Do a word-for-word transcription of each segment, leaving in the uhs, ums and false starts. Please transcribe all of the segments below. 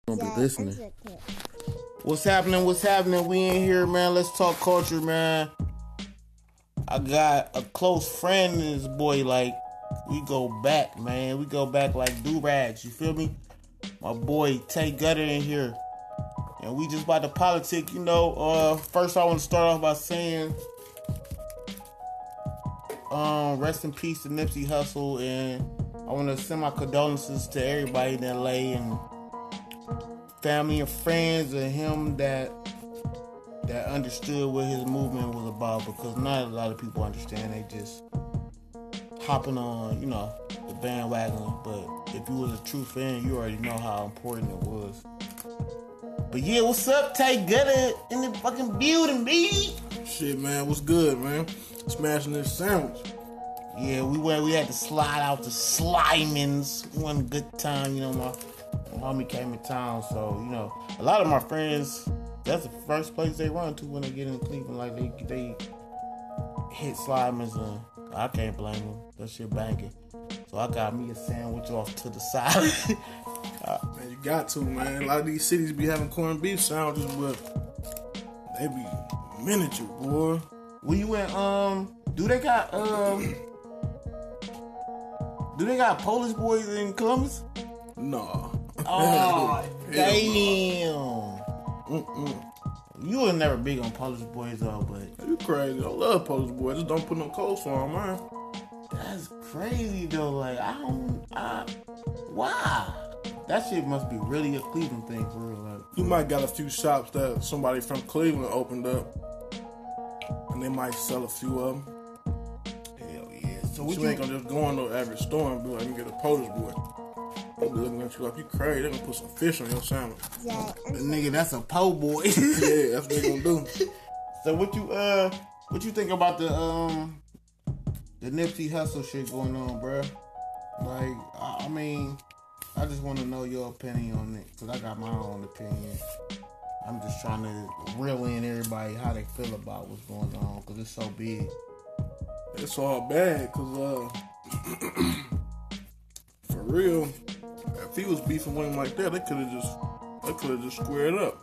Gonna be listening. What's happening? What's happening? We in here, man. Let's talk culture, man. I got a close friend in this boy. Like, we go back, man. We go back like do-rags. You feel me? My boy Tay Gutter in here. And we just about to politic, you know. Uh, first, I want to start off by saying, um, rest in peace to Nipsey Hussle, and I want to send my condolences to everybody in L A and family and friends of him that that understood what his movement was about, because not a lot of people understand. They just hopping on, you know, the bandwagon. But if you was a true fan, you already know how important it was. But yeah, what's up, Tay Gutter in the fucking building, baby? Shit, man, what's good, man? Smashing this sandwich. Yeah, we went. We had to slide out to Slyman's. One good time, you know. My, my homie came in town, so you know, a lot of my friends, that's the first place they run to when they get in Cleveland. Like they they hit Slyman's, and I can't blame them. That shit banging. So I got me a sandwich off to the side. uh, man, you got to, man. A lot of these cities be having corned beef sandwiches, but they be miniature, boy. When you went, um, do they got um, do they got Polish boys in Columbus? No. Oh, damn. Mm-mm. You were never big on Polish boys though, but you crazy. I love Polish boys. Just don't put no coleslaw on mine. That's crazy though. Like I don't. I, why? That shit must be really a Cleveland thing for real. Like, you might got a few shops that somebody from Cleveland opened up, and they might sell a few of them. Hell yeah. So you, you ain't gonna just go into every store and be like, "You get a Polish boy." They be looking at you like you crazy. They gonna put some fish on your sandwich. Yeah, nigga, that's a po' boy. Yeah, that's what they gonna do. So what you uh, what you think about the um, the Nipsey Hussle shit going on, bro? Like, I, I mean, I just want to know your opinion on it, cause I got my own opinion. I'm just trying to reel in everybody how they feel about what's going on, cause it's so big. It's all bad, cause uh, for real. If he was beefing with him like that, they could have just, they could have just squared up.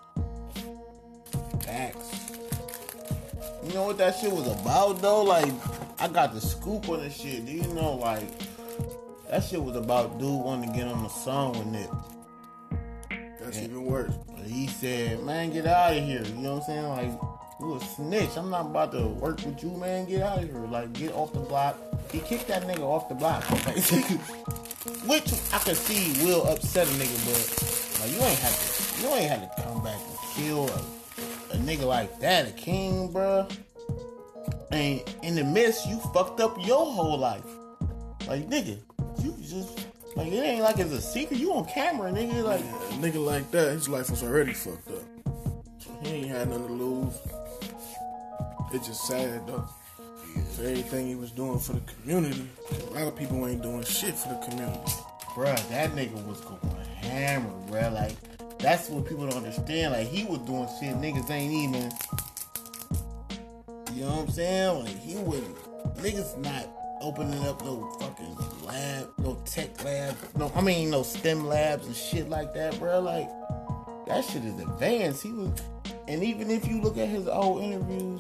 Facts. You know what that shit was about though? Like, I got the scoop on this shit. Do you know, like, that shit was about dude wanting to get on the song with Nip. That's and even worse. He said, "Man, get out of here." You know what I'm saying? Like, you a snitch. I'm not about to work with you, man. Get out of here. Like, get off the block. He kicked that nigga off the block. Which I could see will upset a nigga, but like, you ain't have to, you ain't have to come back and kill a, a nigga like that, a king, bruh. And in the midst, you fucked up your whole life. Like, nigga, you just, like, it ain't like it's a secret. You on camera, nigga. Like, yeah, a nigga like that, his life was already fucked up. He ain't had nothing to lose. It's just sad though. For everything he was doing for the community, a lot of people ain't doing shit for the community. Bruh, that nigga was going hammer, bruh. Like, that's what people don't understand. Like, he was doing shit niggas ain't even. You know what I'm saying? Like, he wouldn't. Niggas not opening up no fucking lab, no tech lab, no, I mean, no STEM labs and shit like that, bruh. Like, that shit is advanced. He was, and even if you look at his old interviews,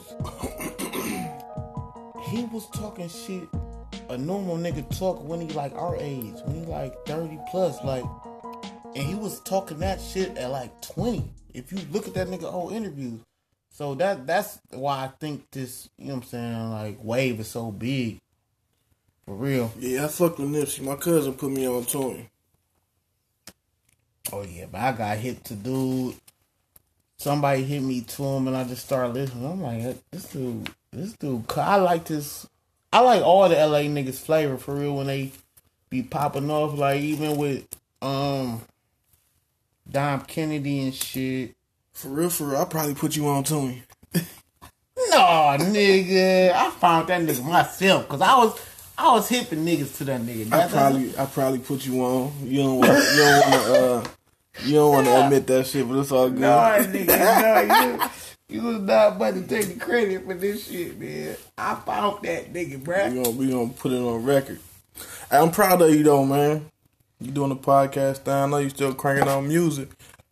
he was talking shit a normal nigga talk when he like our age, when he like thirty plus, like, and he was talking that shit at like twenty. If you look at that nigga old interviews. So that that's why I think this, you know what I'm saying, like, wave is so big. For real. Yeah, I fucked with Nipsey. My cousin put me on to him. Oh yeah, but I got hit to dude. Somebody hit me to him and I just started listening. I'm like, this dude, this dude, I like this. I like all the L A niggas flavor for real when they be popping off. Like, even with um Dom Kennedy and shit. For real, for real, I probably put you on to him. No, nigga, I found that nigga myself because I was I was hipping niggas to that nigga. That's I probably I probably put you on. You don't want you don't want to uh you don't want to yeah. admit that shit, but it's all good. No, nigga, no, you, you was not about to take the credit for this shit, man. I found that nigga, bruh. We gonna we gonna put it on record. I'm proud of you though, man. You doing a podcast thing. I know you still cranking on music.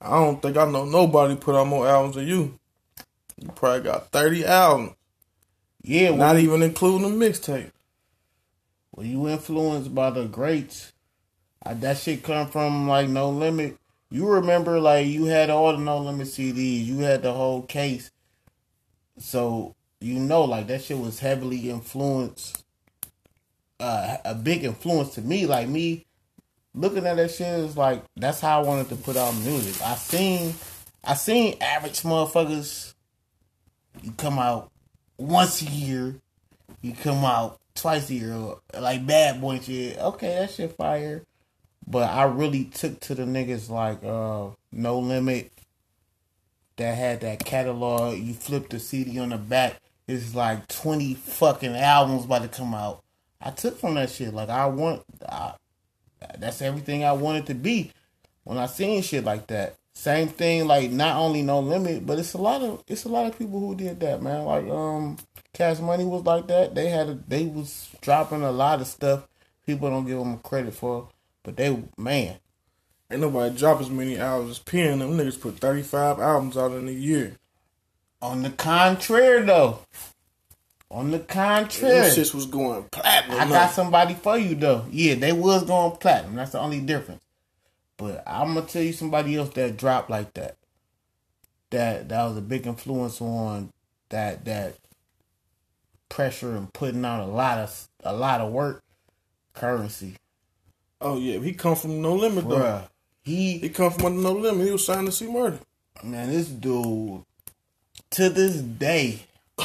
I don't think I know nobody put out more albums than you. You probably got thirty albums. Yeah, not well, even including the mixtape. Well, you influenced by the greats. I, that shit come from like No Limit. You remember like you had all the No Limit C Ds. You had the whole case. So you know like that shit was heavily influenced. Uh, a big influence to me. Like me looking at that shit is like that's how I wanted to put out music. I seen I seen average motherfuckers. You come out once a year. You come out twice a year, like Bad Boy shit. Okay, that shit fire. But I really took to the niggas like uh, No Limit that had that catalog. You flip the C D on the back, it's like twenty fucking albums about to come out. I took from that shit. Like I want, I, that's everything I wanted to be when I seen shit like that. Same thing, like not only No Limit, but it's a lot of it's a lot of people who did that, man. Like um, Cash Money was like that. They had a, they was dropping a lot of stuff. People don't give them credit for, but they man, ain't nobody drop as many albums as P and them niggas put thirty-five albums out in a year. On the contrary, though. On the contrary, them shits was going platinum. I got somebody for you though. Yeah, they was going platinum. That's the only difference. But I'm gonna tell you somebody else that dropped like that. That that was a big influence on that that pressure and putting out a lot of a lot of work. Currency. Oh yeah, he come from No Limit though. Bruh, he he come from under No Limit. He was signed to C Murder. Man, this dude to this day.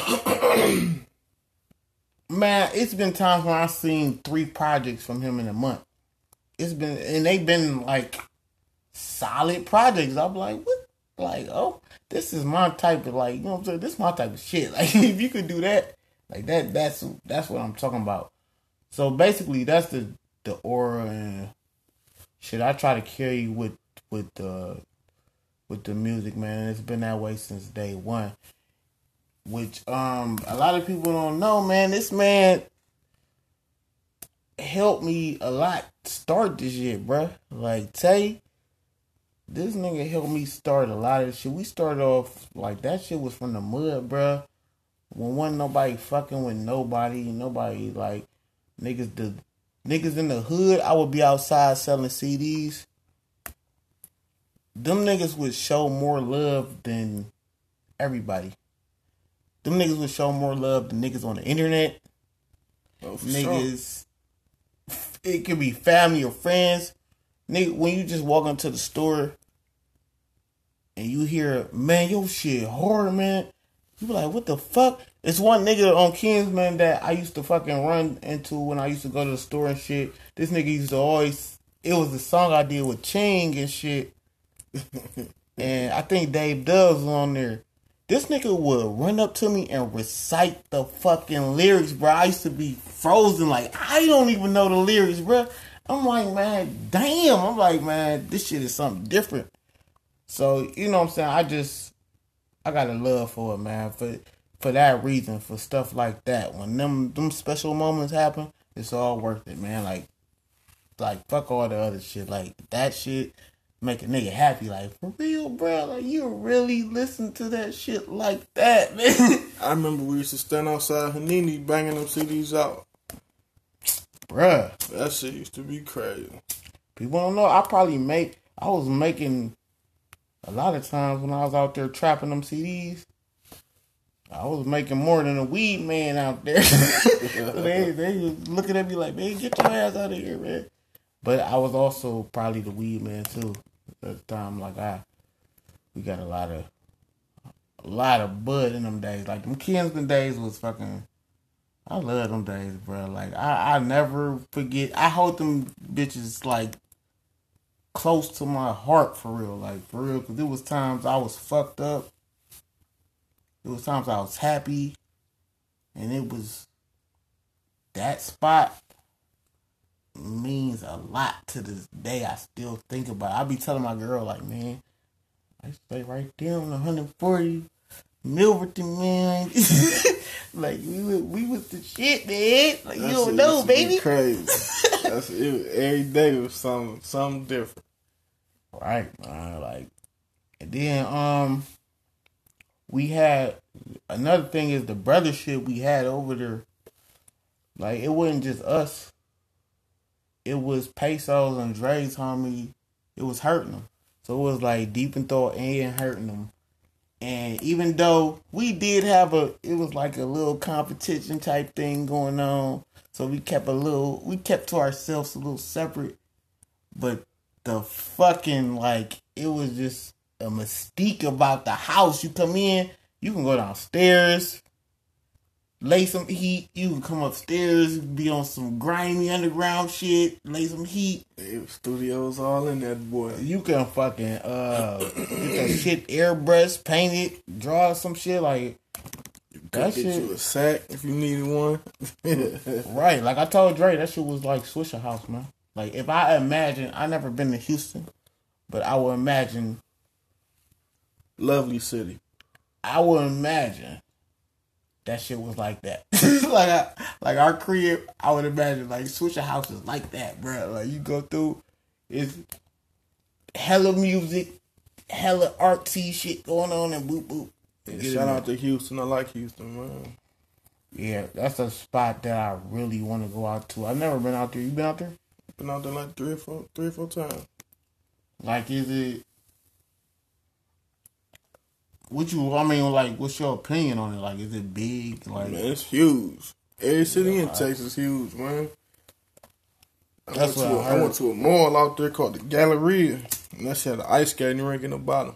Man, it's been times when I've seen three projects from him in a month. It's been, and they've been like solid projects. I'm like, what? Like, oh, this is my type of like, you know what I'm saying? This is my type of shit. Like, if you could do that, like that, that's that's what I'm talking about. So basically, that's the the aura and shit I try to carry with with the with the music, man. It's been that way since day one. Which um a lot of people don't know, man. This man helped me a lot start this shit, bruh. Like, Tay, this nigga helped me start a lot of shit. We started off, like, that shit was from the mud, bruh. When wasn't nobody fucking with nobody, nobody, like, niggas, the niggas in the hood, I would be outside selling C Ds. Them niggas would show more love than everybody. Them niggas would show more love than niggas on the internet. Oh, for niggas, sure. It could be family or friends. Nigga, when you just walk into the store and you hear, man, your shit hard, man. You be like, what the fuck? It's one nigga on Kingsman that I used to fucking run into when I used to go to the store and shit. This nigga used to always, it was the song I did with Ching and shit. And I think Dave Dubs was on there. This nigga would run up to me and recite the fucking lyrics, bro. I used to be frozen. Like, I don't even know the lyrics, bro. I'm like, man, damn. I'm like, man, this shit is something different. So, you know what I'm saying? I just, I got a love for it, man. For for that reason, for stuff like that. When them them special moments happen, it's all worth it, man. Like, like fuck all the other shit. Like, that shit make a nigga happy, like, for real, bro. Like, you really listen to that shit like that, man. I remember we used to stand outside Hanini banging them C Ds out. Bruh. That shit used to be crazy. People don't know. I probably make, I was making, a lot of times when I was out there trapping them C Ds, I was making more than a weed man out there. they, they was looking at me like, man, get your ass out of here, man. But I was also probably the weed man, too. At the time, like, I, we got a lot of, a lot of bud in them days. Like, them Kingsman days was fucking, I love them days, bro. Like, I, I never forget, I hold them bitches, like, close to my heart, for real. Like, for real, because there was times I was fucked up. There was times I was happy. And it was, that spot means a lot to this day. I still think about it. I be telling my girl, like, man, I stay right there on one forty Milverton, man. Like, we was, we was the shit, man. Like, That's you don't it, know, baby. Crazy. That's it. Every day was something, something different. Right, man. Like, And then um we had another thing is the brothership we had over there. Like it wasn't just us. It was Pesos and Dre's homie. It was hurting them. So it was like Deep in Thought and hurting them. And even though we did have a, it was like a little competition type thing going on. So we kept a little, we kept to ourselves a little separate. But the fucking, like, it was just a mystique about the house. You come in, you can go downstairs, lay some heat. You can come upstairs, be on some grimy underground shit, lay some heat. Hey, studios all in that boy. You can fucking uh get that shit airbrush, paint it, draw some shit like You could that get shit. you a sack if you needed one. Right, like I told Dre, that shit was like Swisher House, man. Like if I imagine, I never been to Houston, but I would imagine, Lovely city. I would imagine that shit was like that. like I, like our crib, I would imagine like Swisher House is like that, bro. Like you go through, it's hella music, hella artsy shit going on, and boop boop. Yeah, shout out to Houston. I like Houston, man. Yeah, that's a spot that I really want to go out to. I've never been out there. You been out there? Been out there like three or four, three or four times. Like, is it? What you? I mean, like, what's your opinion on it? Like, is it big? Like, Man, it's huge. Every city Yeah, in I- Texas is huge, man. I That's went, what to I a, I heard. went to a mall out there called the Galleria, and that shit had an ice skating rink in the bottom.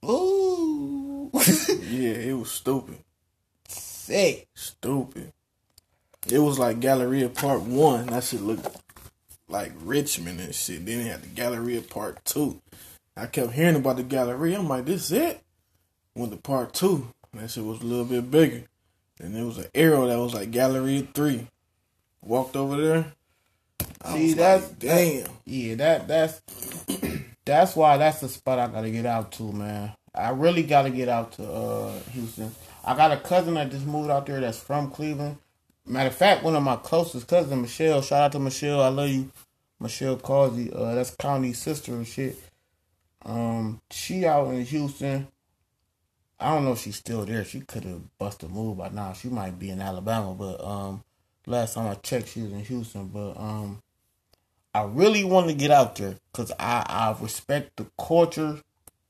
ooh, Yeah, it was stupid. sick. Stupid. It was like Galleria Part One. That shit looked like Richmond and shit. Then it had the Galleria Part Two. I kept hearing about the Galleria. I'm like, this is it? Went to Part Two. That shit was a little bit bigger. And there was an arrow that was like Galleria Three. Walked over there. I See, was that's like, damn. Yeah, that that's that's why that's the spot I gotta get out to, man. I really gotta get out to uh, Houston. I got a cousin that just moved out there that's from Cleveland. Matter of fact, one of my closest cousins, Michelle. Shout out to Michelle. I love you, Michelle Causey. Uh, that's Connie's sister and shit. Um, she out in Houston. I don't know if she's still there. She could have busted a move by now. She might be in Alabama, but um, last time I checked, she was in Houston. But um, I really want to get out there because I, I respect the culture.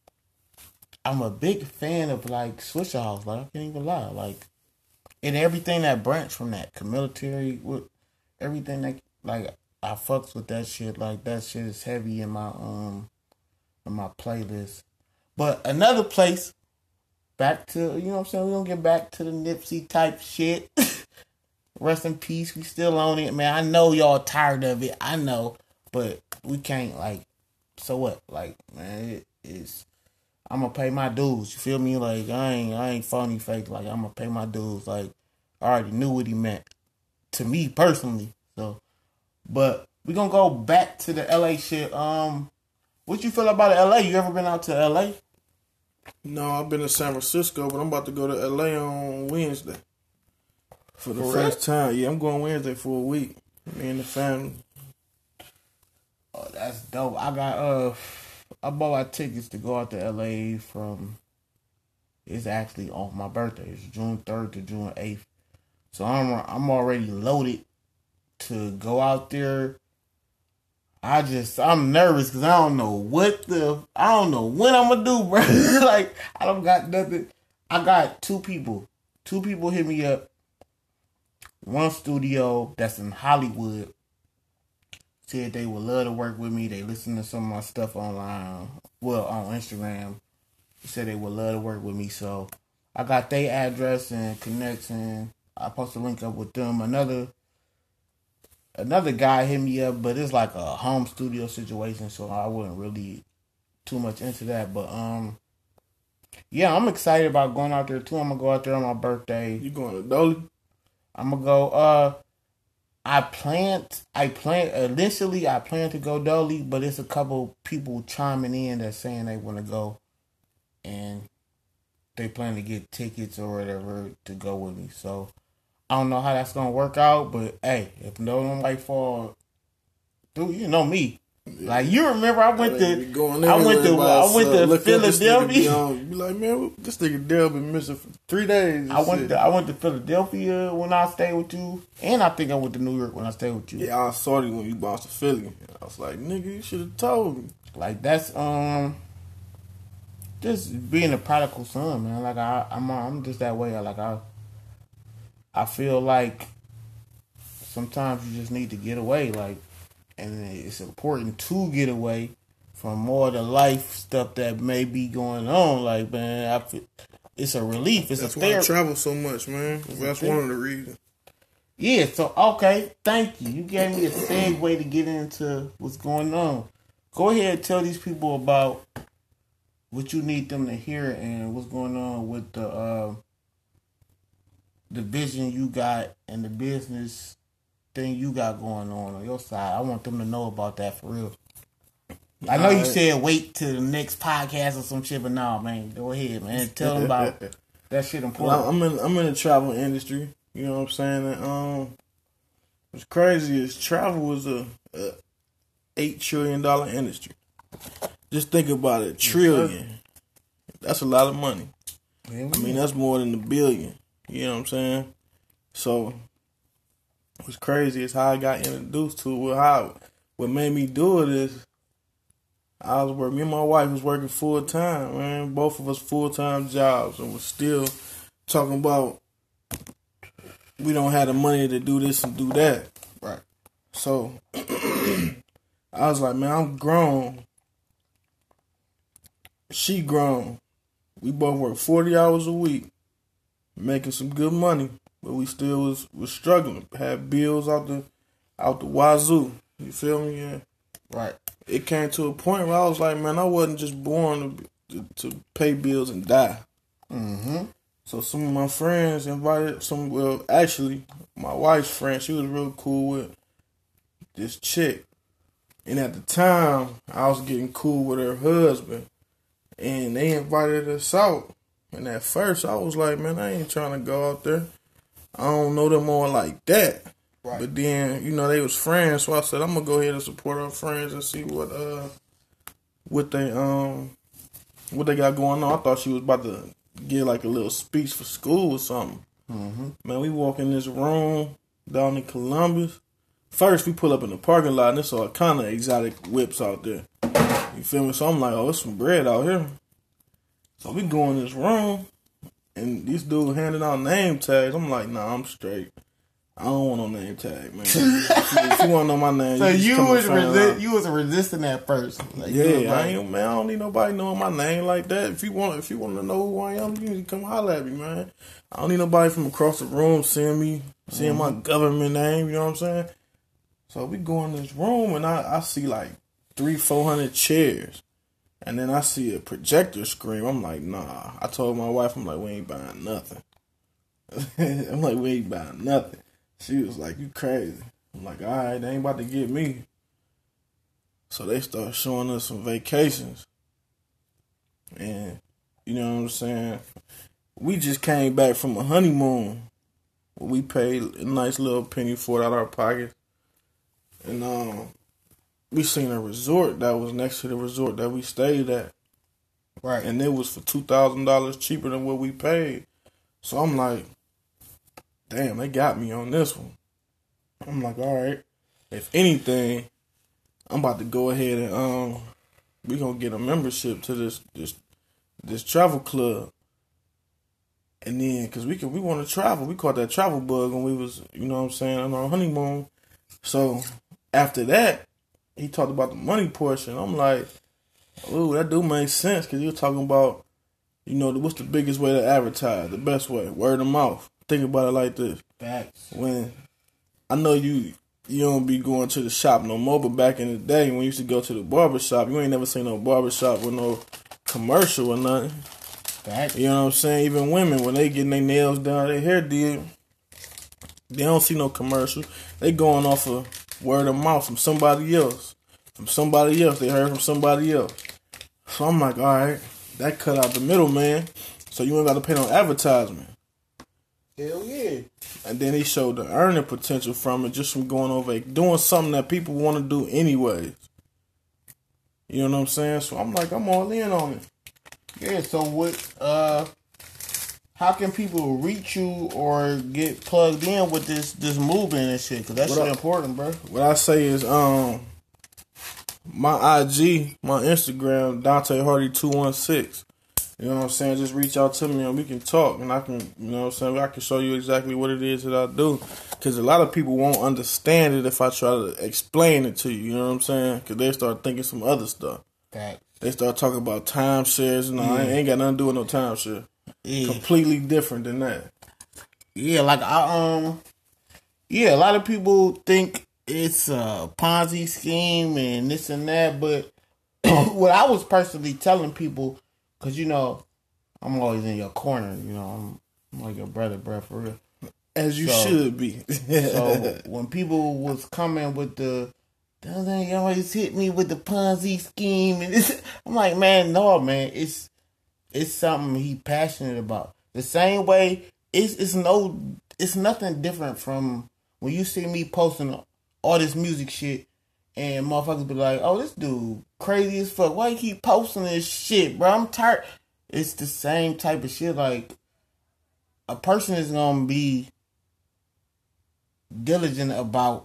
I'm a big fan of like Swisher House. Like I can't even lie. Like and everything that branched from that, military with everything that like I fucks with that shit. Like that shit is heavy in my um in my playlist. But another place, back to you know what I'm saying. We gonna get back to the Nipsey type shit. Rest in peace. We still on it, man. I know y'all tired of it. I know, but we can't like. So what? Like, man, it, it's. I'm gonna pay my dues. You feel me? Like, I ain't, I ain't phony fake. Like, I'm gonna pay my dues. Like, I already knew what he meant to me personally. So, but we gonna go back to the L A shit. Um, what you feel about L A? You ever been out to L A? No, I've been to San Francisco, but I'm about to go to L A on Wednesday. For the For first time. Yeah, I'm going Wednesday for a week. Me and the family. Oh, that's dope. I got uh, I bought my tickets to go out to L A from. It's actually on my birthday. It's June third to June eighth. So I'm I'm already loaded to go out there. I just I'm nervous because I don't know what the I don't know what I'm gonna do, bro. Like I don't got nothing. I got two people. Two people hit me up. One studio that's in Hollywood said they would love to work with me. They listen to some of my stuff online, well on Instagram. They said they would love to work with me, so I got their address and connection. I supposed to link up with them. Another another guy hit me up, but it's like a home studio situation, so I wasn't really too much into that. But um, yeah, I'm excited about going out there too. I'm gonna go out there on my birthday. You going to Dolly? I'm gonna go. Uh, I planned. I planned initially. I planned to go Dolly, but it's a couple people chiming in that saying they want to go, and they plan to get tickets or whatever to go with me. So I don't know how that's gonna work out, but hey, if no nobody fall through, you know me. Yeah. Like you remember, I went to, going I went to, I went to Philadelphia. Be like, man, this nigga Dale been missing for three days. I went, shit. to, I went to Philadelphia when I stayed with you, and I think I went to New York when I stayed with you. Yeah, I saw you when you bounced to Philly. I was like, nigga, you should have told me. Like that's um, just being a prodigal son, man. Like I, I'm, I'm just that way. Like I, I feel like sometimes you just need to get away. Like. And it's important to get away from more of the life stuff that may be going on. Like, man, I feel, it's a relief. It's That's a why therapy. I travel so much, man. That's one of the reasons. Yeah, so, okay, thank you. You gave me a segue to get into what's going on. Go ahead and tell these people about what you need them to hear and what's going on with the, uh, the vision you got and the business thing you got going on on your side. I want them to know about that for real. I know you said wait till the next podcast or some shit, but nah, man, go ahead, man. Tell them about that shit important. Well, I'm in I'm in the travel industry. You know what I'm saying? And, um, what's crazy is travel was a, a eight trillion dollar industry. Just think about it, trillion. That's a lot of money. I mean, that's more than a billion. You know what I'm saying? So. What's crazy is how I got introduced to it. Well, how what made me do it is I was working. Me and my wife was working full time, man. Both of us full time jobs, and we're still talking about we don't have the money to do this and do that. Right. So I was like, man, I'm grown. She grown. We both work forty hours a week, making some good money. But we still was, was struggling. Had bills out the out the wazoo. You feel me? Yeah. Right. It came to a point where I was like, man, I wasn't just born to to, to pay bills and die. Mm-hmm. So some of my friends invited some. Well, actually, my wife's friend, she was real cool with this chick, and at the time, I was getting cool with her husband, and they invited us out. And at first, I was like, man, I ain't trying to go out there. I don't know them all like that. Right. But then, you know, they was friends, so I said, I'm gonna go ahead and support our friends and see what uh what they um what they got going on. I thought she was about to give like a little speech for school or something. Mm-hmm. Man, we walk in this room down in Columbus. First we pull up in the parking lot and there's all kind of exotic whips out there. You feel me? So I'm like, oh, there's some bread out here. So we go in this room. And this dude handing out name tags. I'm like, nah, I'm straight. I don't want no name tag, man. if, you, if you want to know my name, so you, you was resi- you was resisting at first. Like, yeah, I ain't, man. I don't need nobody knowing my name like that. If you want, if you want to know who I am, you need to come holler at me, man. I don't need nobody from across the room seeing me, seeing mm-hmm. my government name. You know what I'm saying? So we go in this room and I, I see like three, four hundred chairs. And then I see a projector screen. I'm like, nah. I told my wife, I'm like, we ain't buying nothing. I'm like, we ain't buying nothing. She was like, you crazy. I'm like, all right, they ain't about to get me. So they start showing us some vacations. And, you know what I'm saying? We just came back from a honeymoon. We paid a nice little penny for it out of our pocket. And, um... we seen a resort that was next to the resort that we stayed at. Right. And it was for two thousand dollars cheaper than what we paid. So I'm like, damn, they got me on this one. I'm like, all right. If anything, I'm about to go ahead and um, we gonna get a membership to this this this travel club. And then, cause we can, we want to travel. We caught that travel bug when we was, you know what I'm saying, on our honeymoon. So after that, he talked about the money portion. I'm like, ooh, that do make sense because you're talking about, you know, what's the biggest way to advertise? The best way, word of mouth. Think about it like this. Facts. When I know you, you don't be going to the shop no more, but back in the day when you used to go to the barber shop, you ain't never seen no barber shop with no commercial or nothing. Facts. You know what I'm saying? Even women, when they getting their nails done, their hair did, they don't see no commercial. They going off of word of mouth from somebody else. From somebody else. They heard from somebody else. So I'm like, all right, that cut out the middleman. So you ain't got to pay no advertisement. Hell yeah. And then he showed the earning potential from it just from going over, doing something that people want to do anyways. You know what I'm saying? So I'm like, I'm all in on it. Yeah, so what, uh, how can people reach you or get plugged in with this, this movement and shit? Because that shit important, bro. What I say is, um, my I G, my Instagram, Dante Hardy two one six. You know what I'm saying? Just reach out to me and we can talk, and I can, you know what I'm saying? I can show you exactly what it is that I do. Because a lot of people won't understand it if I try to explain it to you. You know what I'm saying? Because they start thinking some other stuff. Fact. They start talking about timeshares. No, yeah. I ain't got nothing to do with no timeshare. Yeah. Completely different than that. Yeah, like I um, yeah, a lot of people think it's a Ponzi scheme and this and that, but what I was personally telling people, cause you know, I'm always in your corner. You know, I'm, I'm like your brother, bro, for real. As you so, should be. So when people was coming with the, they always hit me with the Ponzi scheme, and this, I'm like, man, no, man, it's it's something he passionate about. The same way, it's it's no, it's nothing different from when you see me posting all this music shit, and motherfuckers be like, oh, this dude crazy as fuck. Why you keep posting this shit, bro? I'm tired. It's the same type of shit. Like, a person is gonna be diligent about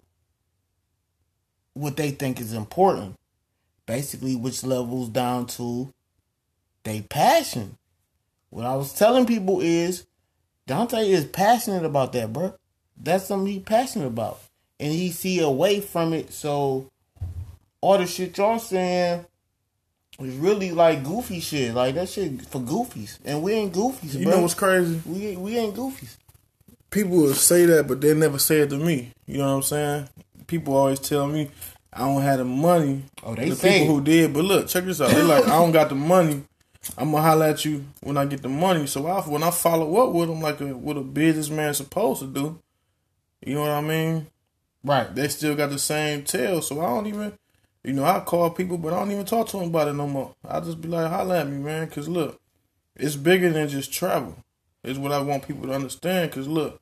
what they think is important. Basically, which levels down to they passion. What I was telling people is Dante is passionate about that, bro. That's something he's passionate about. And he see away from it. So all the shit y'all saying is really like goofy shit. Like that shit for goofies. And we ain't goofies, you bro. know what's crazy? We, we ain't goofies. People will say that, but they never say it to me. You know what I'm saying? People always tell me I don't have the money. Oh, they the say people it. who did, but look, check this out. They like, I don't got the money. I'm gonna holler at you when I get the money. So I, when I follow up with them, like a, what a businessman supposed to do, you know what I mean? Right. They still got the same tail. So I don't even, you know, I call people, but I don't even talk to them about it no more. I just be like, holler at me, man, because look, it's bigger than just travel. It's what I want people to understand. Because look,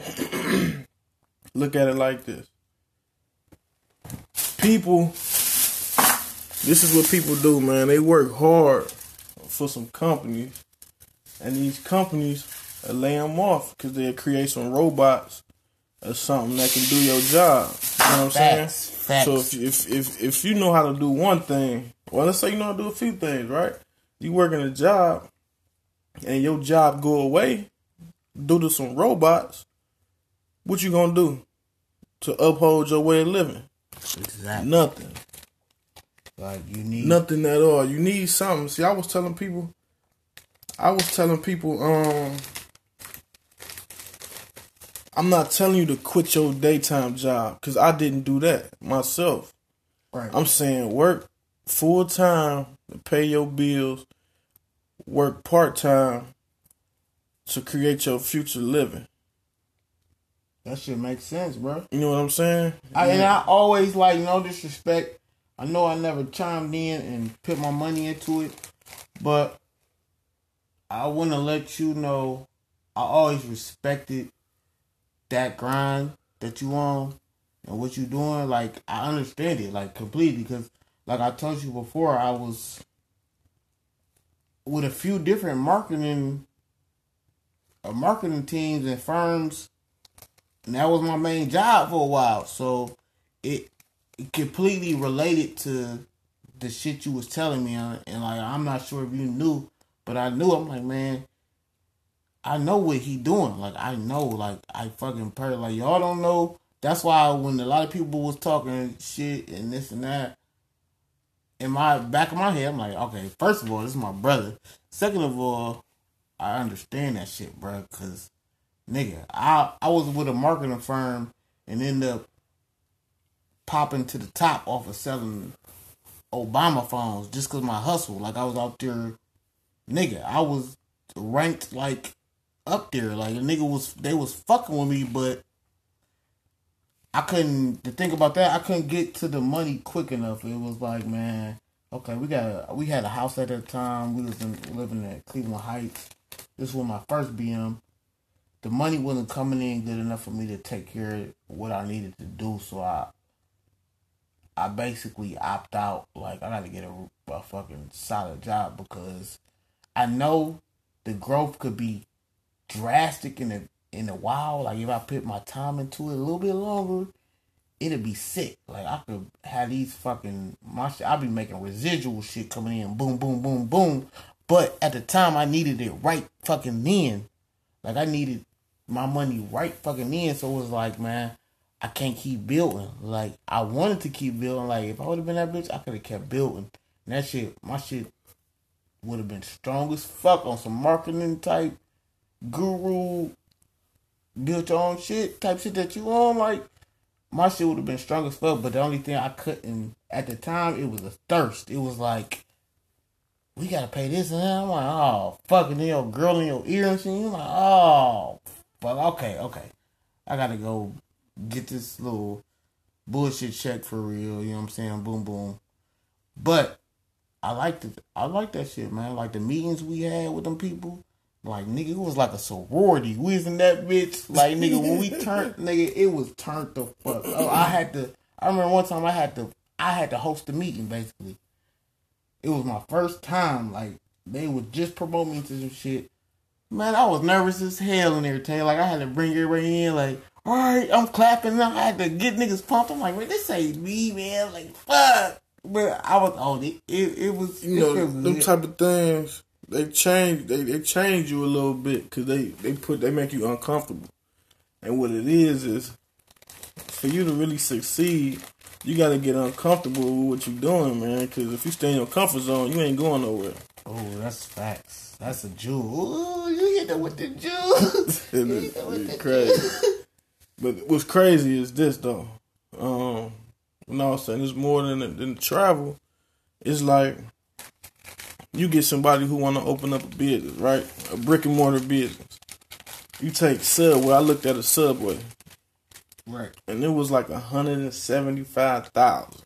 look at it like this. People, this is what people do, man. They work hard for some companies, and these companies will lay them off because they'll create some robots or something that can do your job. You know what I'm Facts, saying? facts. So if, if if if you know how to do one thing, well, let's say you know how to do a few things, right? You work in a job, and your job go away due to some robots. What you gonna do to uphold your way of living? Exactly. Nothing. Like you need nothing at all. You need something. See, I was telling people, I was telling people, um, I'm not telling you to quit your daytime job because I didn't do that myself. Right. I'm saying work full time to pay your bills, work part time to create your future living. That shit makes sense, bro. You know what I'm saying? I, and I always, like, no disrespect, I know I never chimed in and put my money into it, but I want to let you know I always respected that grind that you on and what you doing. Like, I understand it, like, completely, because, like I told you before, I was with a few different marketing, uh, marketing teams and firms. And that was my main job for a while. So it, it completely related to the shit you was telling me. And like, I'm not sure if you knew, but I knew. I'm like, man, I know what he doing. Like, I know, like, I fucking per like y'all don't know. That's why when a lot of people was talking shit and this and that, in my back of my head, I'm like, okay, first of all, this is my brother. Second of all, I understand that shit, bro, because nigga, I I was with a marketing firm and ended up popping to the top off of selling Obama phones just because my hustle. Like, I was out there, nigga, I was ranked, like, up there. Like, a nigga was, they was fucking with me, but I couldn't, to think about that, I couldn't get to the money quick enough. It was like, man, okay, we got a, we had a house at that time. We was in, living at Cleveland Heights. This was my first B M. The money wasn't coming in good enough for me to take care of what I needed to do, so I I basically opt out. Like, I gotta get a, a fucking solid job because I know the growth could be drastic in a in a while. Like, if I put my time into it a little bit longer, it'd be sick. Like, I could have these fucking my shit. I'd be making residual shit coming in, boom, boom, boom, boom. But at the time, I needed it right fucking then. Like, I needed my money right fucking then. So it was like, man, I can't keep building. Like, I wanted to keep building. Like, if I would have been that bitch, I could have kept building. And that shit, my shit would have been strong as fuck on some marketing type guru, build your own shit type shit that you on. Like, my shit would have been strong as fuck. But the only thing I couldn't, at the time, it was a thirst. It was like, we gotta pay this and that. I'm like, oh, fucking your girl in your ear and shit. You're like, oh, fuck, okay, okay. I gotta go get this little bullshit check for real, you know what I'm saying? Boom, boom. But I like the, I like that shit, man. Like the meetings we had with them people, like nigga, it was like a sorority. We was in that bitch, like nigga, when we turned, nigga, it was turned the fuck. Oh, I had to. I remember one time I had to, I had to host a meeting basically. It was my first time. Like they would just promote me to some shit. Man, I was nervous as hell and everything. Like I had to bring everybody in, like. All right, I'm clapping. I had to get niggas pumped. I'm like, man, this ain't me, man. Like, fuck. But I was on it. It, it was, you know, them type of things. They change. They they change you a little bit because they they put they make you uncomfortable. And what it is is for you to really succeed, you got to get uncomfortable with what you're doing, man. Because if you stay in your comfort zone, you ain't going nowhere. Oh, that's facts. That's a jewel. Ooh, you hit that with the jewels. It's crazy. But what's crazy is this though. Um, you know what I'm saying? It's more than than travel. It's like you get somebody who want to open up a business, right? A brick and mortar business. You take Subway. I looked at a Subway, right, and it was like a hundred and seventy-five thousand.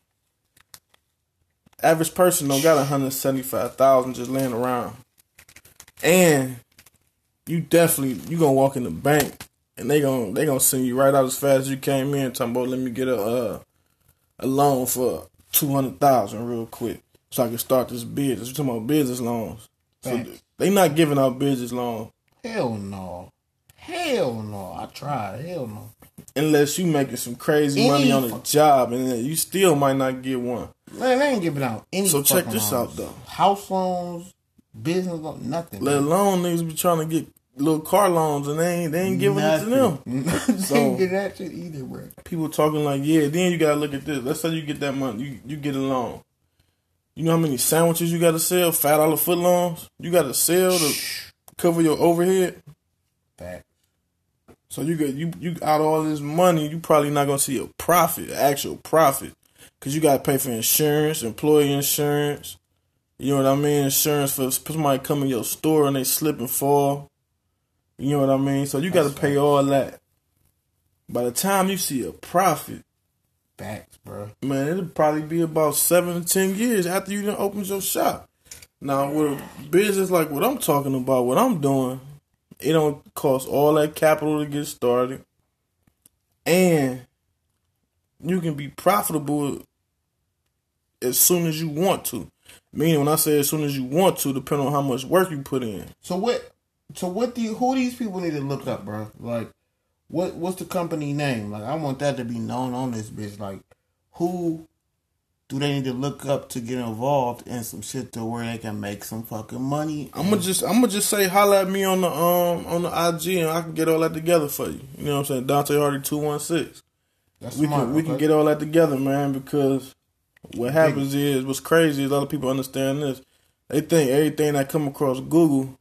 Average person don't got a hundred seventy-five thousand just laying around, and you definitely you gonna walk in the bank. And they gonna they gonna send you right out as fast as you came in. Talking about let me get a uh, a loan for two hundred thousand real quick so I can start this business. We're talking about business loans. So they not giving out business loans. Hell no, hell no. I tried. Hell no. Unless you making some crazy any money on a job, and then you still might not get one. Man, they ain't giving out any. So check this loans. out though. House loans, business loans, nothing. Let alone niggas be trying to get little car loans and they ain't they ain't giving Nothing. it to them. So, they ain't getting that shit either, bro. People talking like, yeah, then you gotta look at this. Let's say you get that money, you you get a loan. You know how many sandwiches you gotta sell? Five dollar foot loans? You gotta sell to cover your overhead? Fact. So you get you you out all this money, you probably not gonna see a profit, actual profit. Cause you gotta pay for insurance, employee insurance. You know what I mean? Insurance for somebody come in your store and they slip and fall. You know what I mean? So you got to pay all that. By the time you see a profit, facts, bro. Man, it'll probably be about seven to ten years after you done opened your shop. Now, with a business like what I'm talking about, what I'm doing, it don't cost all that capital to get started, and you can be profitable as soon as you want to. Meaning, when I say as soon as you want to, depending on how much work you put in. So what? So what do you, who these people need to look up, bro? Like, what what's the company name? Like, I want that to be known on this bitch. Like, who do they need to look up to get involved in some shit to where they can make some fucking money? I'm gonna just I'm gonna just say holla at me on the um on the I G and I can get all that together for you. You know what I'm saying? Dante Hardy two one six. That's we smart, can we okay. can get all that together, man. Because what happens is what's crazy is a lot of people understand this. They think everything that come across Google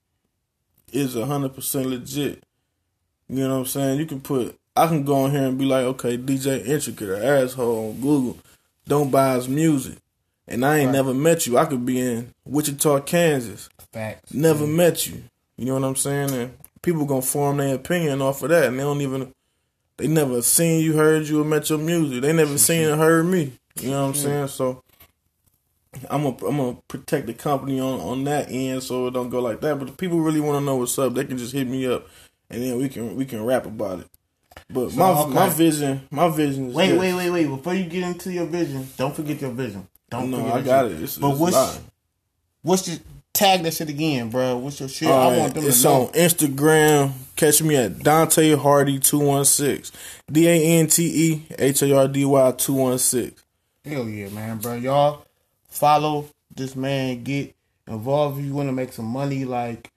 is a hundred percent legit. You know what I'm saying? You can put, I can go in here and be like, okay, D J Intricate or asshole on Google, don't buy his music, and I ain't right. never met you. I could be in Wichita, Kansas, facts, never man. met you. You know what I'm saying? And people gonna form their opinion off of that, and they don't even, they never seen you, heard you, or met your music. They never seen or heard me. You know what I'm yeah. saying? So I'm gonna I'm gonna protect the company on, on that end so it don't go like that. But if people really want to know what's up, they can just hit me up, and then we can we can rap about it. But So, my okay. my vision, my vision is Wait, this. wait, wait, wait. Before you get into your vision, don't forget your vision. Don't No, forget I your got shit. it. It's, but it's what's lying. what's your tag that shit again, bro? What's your shit? All I right, want them it's to know. on Instagram. Catch me at Dante Hardy two one six. D A N T E H A R D Y two one six. Hell yeah, man, bro. Y'all follow this man. Get involved if you want to make some money. Like,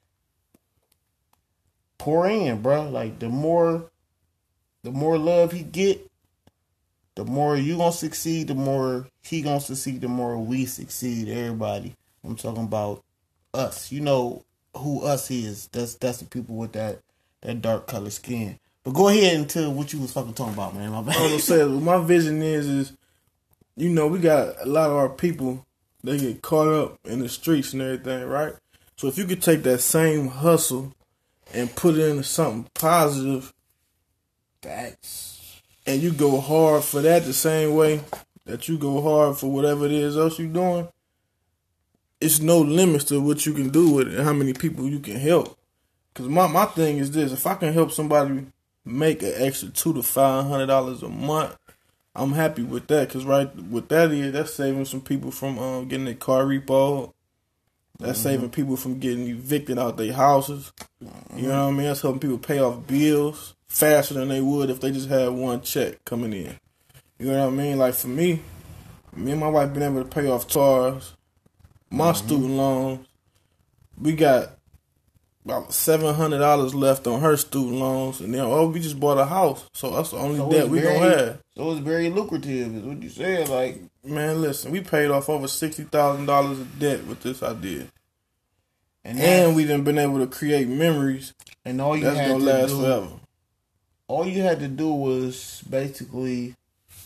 pour in, bro. Like, the more, the more love he get, the more you gonna succeed. The more he gonna succeed. The more we succeed. Everybody. I'm talking about us. You know who us is. That's that's the people with that that dark color skin. But go ahead and tell what you was fucking talking about, man. My bad. All I'm saying, what my vision is, is, you know, we got a lot of our people, they get caught up in the streets and everything, right? So if you could take that same hustle and put it into something positive, That's and you go hard for that the same way that you go hard for whatever it is else you're doing, it's no limits to what you can do with it and how many people you can help. Because my, my thing is this, if I can help somebody make an extra two to five hundred dollars a month, I'm happy with that. Because right, what that is, that's saving some people from um, getting their car repoed. That's mm-hmm. saving people from getting evicted out their houses. Mm-hmm. You know what I mean? That's helping people pay off bills faster than they would if they just had one check coming in. You know what I mean? Like for me, me and my wife been able to pay off cars, my mm-hmm. student loans. We got about seven hundred dollars left on her student loans, and then oh, we just bought a house, so that's the only so debt we very, gonna have. So it's very lucrative, is what you said. Like, man, listen, we paid off over sixty thousand dollars of debt with this idea, and, and we done been able to create memories, and all you that's had gonna to last do, forever. All you had to do was basically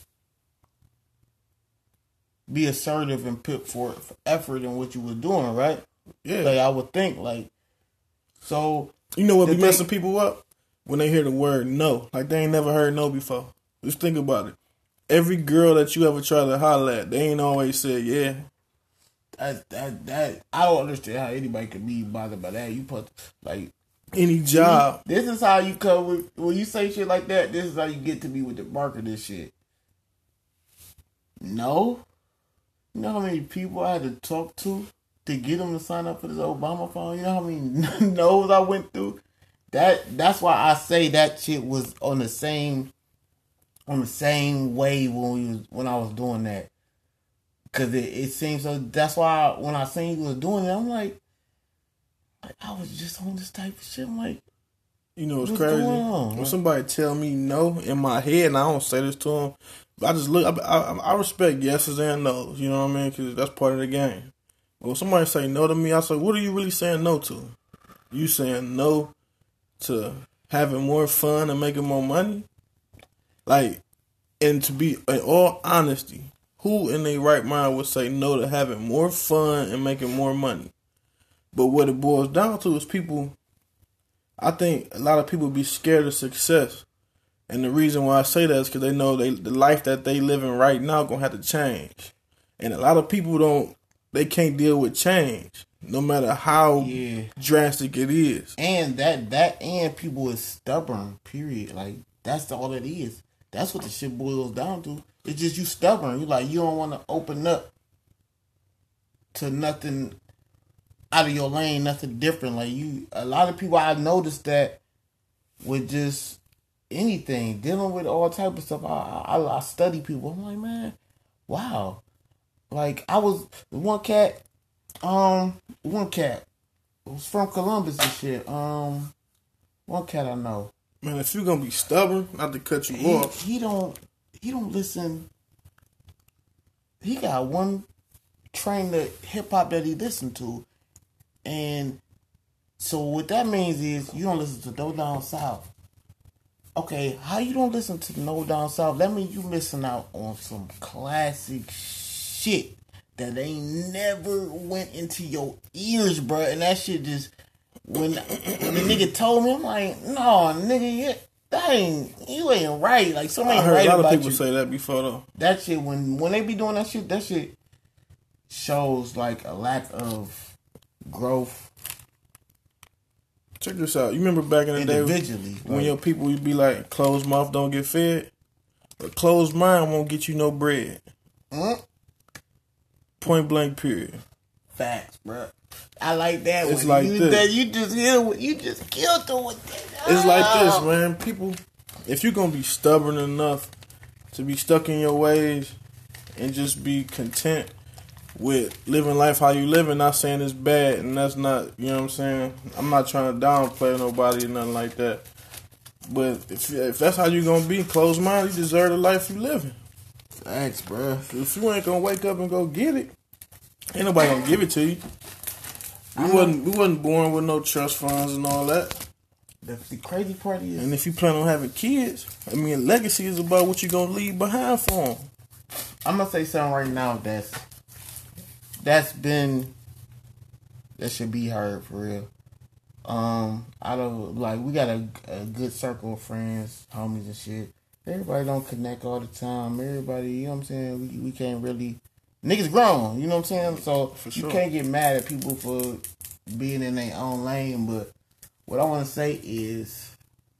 be assertive and put forth effort in what you were doing, right? Yeah, like I would think, like. So you know what be messing people up? When they hear the word no. Like they ain't never heard no before. Just think about it. Every girl that you ever try to holler at, they ain't always said yeah. That that that I don't understand how anybody could be bothered by that. You put like any job. This is how you come with when you say shit like that, this is how you get to be with the mark of this shit. No. You know how many people I had to talk to to get them to sign up for this Obama phone? You know how many no's I went through? That that's why I say that shit was on the same on the same wave when we was when I was doing that. Cause it, it seems so. That's why I, when I seen you was doing it, I'm like, like, I was just on this type of shit. I'm like, you know, it's crazy when somebody tell me no in my head, and I don't say this to them. But I just look. I, I, I respect yeses and nos. You know what I mean? Because that's part of the game. When somebody say no to me, I say, what are you really saying no to? You saying no to having more fun and making more money? Like, and to be in all honesty, who in their right mind would say no to having more fun and making more money? But what it boils down to is people, I think a lot of people be scared of success. And the reason why I say that is because they know they the life that they living right now going to have to change. And a lot of people don't, they can't deal with change, no matter how yeah. drastic it is. And that, that and people is stubborn, period. Like, that's all it is. That's what the shit boils down to. It's just you stubborn. You like, you don't want to open up to nothing out of your lane, nothing different. Like, you, a lot of people I've noticed that with just anything, dealing with all type of stuff. I, I, I study people. I'm like, man, wow. Like, I was, one cat, um, one cat was from Columbus and shit. Um, one cat I know. Man, if you're gonna be stubborn, not to cut you he, off. He don't, he don't listen. He got one train to hip hop that he listened to. And so what that means is you don't listen to No Down South. Okay, how you don't listen to No Down South? That means you missing out on some classic shit that ain't never went into your ears, bro. And that shit just, when, when the nigga told me, I'm like, no, nigga, yeah, that ain't, you ain't right. Like, somebody ain't right about you. I heard a lot of people say that before, though. That shit, when, when they be doing that shit, that shit shows, like, a lack of growth. check this out. You remember back in the day individually when like, your people would be like, closed mouth don't get fed? A closed mind won't get you no bread. mm, Point blank period. facts, bro. I like that It's one. like you, this. that you just you, you just killed them with that. It's like this, Oh. man. People, if you're gonna be stubborn enough to be stuck in your ways and just be content with living life how you living, not saying it's bad, and that's not, you know what I'm saying? I'm not trying to downplay nobody or nothing like that. But if if that's how you gonna be, closed minded, you deserve the life you living. Thanks, bro. If you ain't gonna wake up and go get it, ain't nobody gonna give it to you. We I wasn't we wasn't born with no trust funds and all that. The, the crazy part is, And if you plan on having kids, I mean, legacy is about what you gonna leave behind for them. I'm gonna say something right now that's that's been that should be heard for real. Um, I don't like we got a, a good circle of friends, homies and shit. Everybody don't connect all the time. Everybody, you know what I'm saying? We we can't really niggas grown, you know what I'm saying? So For you sure. can't get mad at people for being in their own lane. But what I want to say is,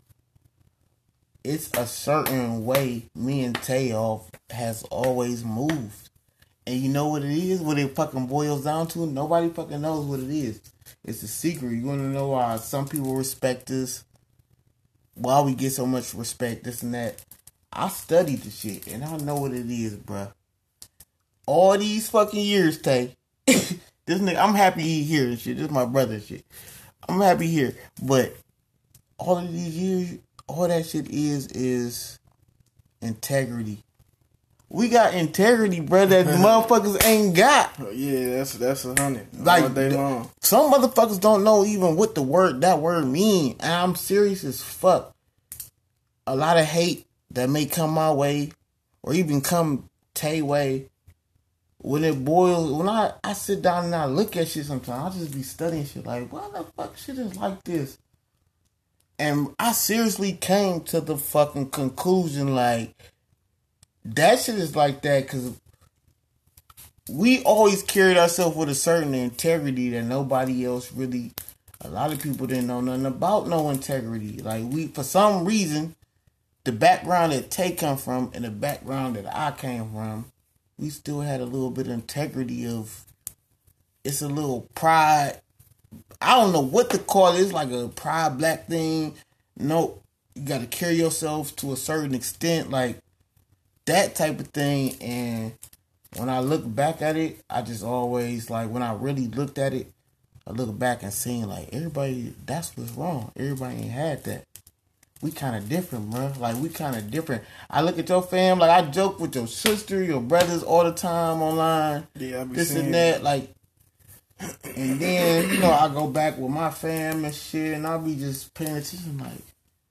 it's a certain way me and Tayoff has always moved. And you know what it is? What it fucking boils down to? Nobody fucking knows what it is. It's a secret. You want to know why some people respect us? Why we get so much respect, this and that. I studied the shit, and I know what it is, bruh. All these fucking years, Tay. This nigga, I'm happy he here and shit. This is my brother and shit. I'm happy here. But all of these years, all that shit is, is integrity. We got integrity, bro, that motherfuckers ain't got. Oh, yeah, that's that's a hundred Like, all day th- long. Some motherfuckers don't know even what the word, that word mean. And I'm serious as fuck. A lot of hate that may come my way or even come Tay way, when it boils, when I, I sit down and I look at shit sometimes, I just be studying shit like, why the fuck shit is like this? And I seriously came to the fucking conclusion like, that shit is like that because we always carried ourselves with a certain integrity that nobody else really, a lot of people didn't know nothing about no integrity. Like we, for some reason, the background that Tay come from and the background that I came from, we still had a little bit of integrity of, it's a little pride. I don't know what to call it. It's like a pride black thing. No, you got to carry yourself to a certain extent, like that type of thing. And when I look back at it, I just always, like, when I really looked at it, I look back and seen, like, everybody, that's what's wrong. Everybody ain't had that. We kind of different, bro. Like, we kind of different. I look at your fam, like, I joke with your sister, your brothers all the time online. Yeah, I be This seeing and that, like, and then, you know, I go back with my fam and shit, and I'll be just paying attention, like,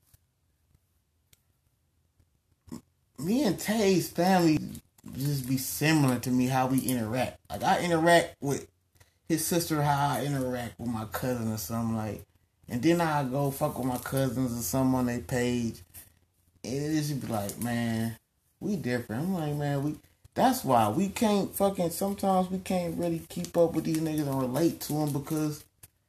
me and Tay's family just be similar to me, how we interact. Like, I interact with his sister, how I interact with my cousin or something, like, and then I go fuck with my cousins or something on their page, and it just be like, man, we different. I'm like, man, we, that's why we can't fucking, sometimes we can't really keep up with these niggas and relate to them because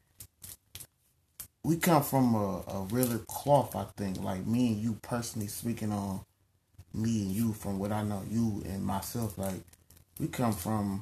we come from a, a realer cloth, I think. Like, me and you personally speaking on me and you from what I know, you and myself, like, we come from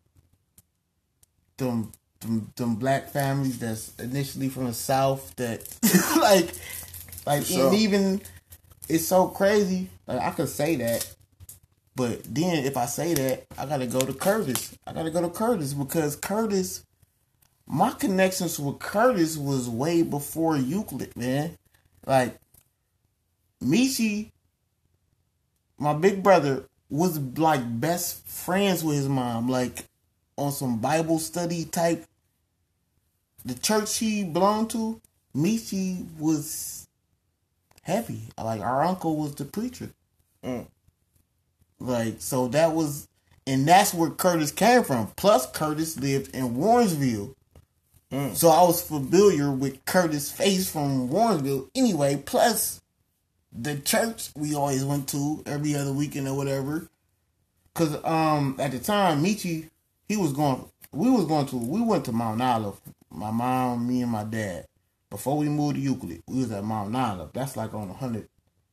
them, them, them black families that's initially from the South that, like, like, sure. and even, it's so crazy, like, I could say that, but then if I say that, I gotta go to Curtis. I gotta go to Curtis because Curtis, my connections with Curtis was way before Euclid, man. Like, Michi, my big brother, was like best friends with his mom, like on some Bible study type. The church he belonged to, Michi was heavy. Like, our uncle was the preacher. Mm. Like, so that was, and that's where Curtis came from. Plus, Curtis lived in Warrensville. Mm. So I was familiar with Curtis' face from Warrensville anyway. Plus, the church we always went to every other weekend or whatever. Because um, at the time, Michi, he was going, we was going to, we went to Mount Olive. My mom, me, and my dad. before we moved to Euclid, we was at Mount Nala. That's like on one hundred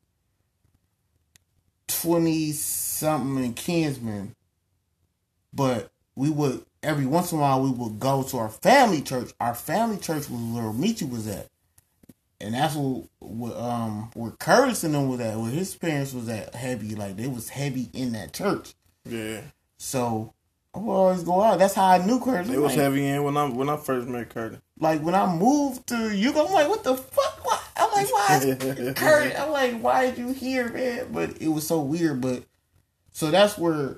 twenty something in Kinsman. But we would, every once in a while, we would go to our family church. Our family church was where Michi was at. And that's what, what um where Curtis and them was at, where his parents was at heavy. Like, they was heavy in that church. Yeah. So I would always go out. That's how I knew Curtis. It was like, heavy in when I when I first met Curtis. Like, when I moved to Yugo, I'm like, what the fuck? Why? I'm like, why is Curtis? I'm like, why did you here, man? But it was so weird. But so that's where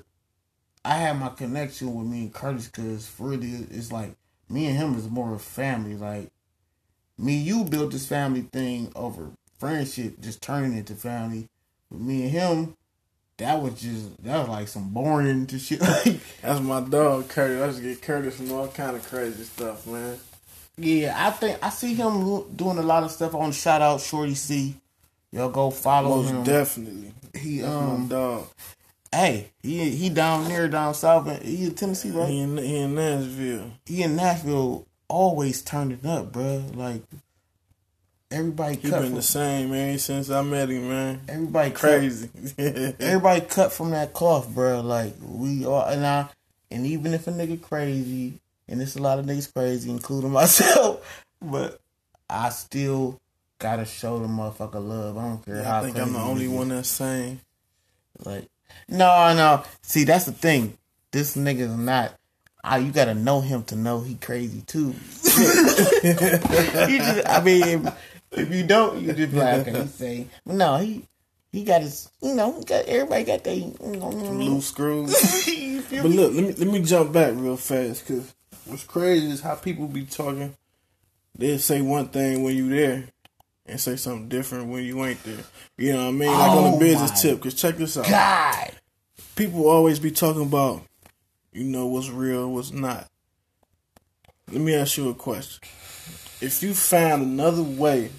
I had my connection with me and Curtis, because for really, it's like me and him is more of family. Like, me and you built this family thing over friendship, just turning into family. With me and him, that was just, that was like some boring to shit. That's my dog, Curtis. I just get Curtis from all kind of crazy stuff, man. Yeah, I think I see him doing a lot of stuff on Shout Out Shorty C. Y'all go follow Most him. definitely. He That's um my dog. Hey, he he down there down south. He in Tennessee, right? He in, he in Nashville. He in Nashville, always turning up, bro. Like, everybody He cut been from, the same, man, since I met him, man. everybody Crazy. Cut, everybody cut from that cloth, bro. Like, we are, and I, and even if a nigga crazy, and it's a lot of niggas crazy, including myself, but I still gotta show the motherfucker love. I don't care Yeah, how I think crazy I'm the he only is. one that's sane. Like, no, no. See, that's the thing. This nigga's not. Ah, you gotta know him to know he crazy too. You just, I mean, if, if you don't, you just be like, okay, he's saying, no, he he got his, you know, he got everybody got their, you know, Loose screws. you feel But me? look, let me let me jump back real fast, because what's crazy is how people be talking. They'll say one thing when you there and say something different when you ain't there. You know what I mean? Like on Oh the business my tip, because check this out. God, People always be talking about, you know, what's real, what's not. Let me ask you a question. If you found another way